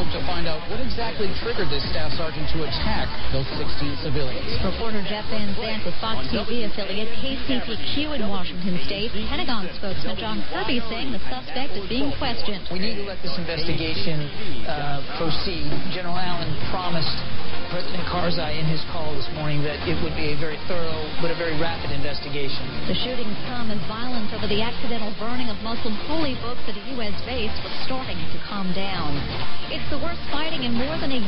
hope to find out what exactly triggered this staff sergeant to attack those 16 civilians. Reporter Jeff Van Zandt with Fox TV affiliate KCPQ in Washington State. Pentagon spokesman John Kirby saying the suspect is being questioned. We need to let this investigation proceed. General Allen promised President Karzai in his call this morning that it would be a very thorough but a very rapid investigation. The shootings come as violence over the accidental burning of Muslim holy books at a U.S. base was starting to calm down. It's the worst fighting in more than a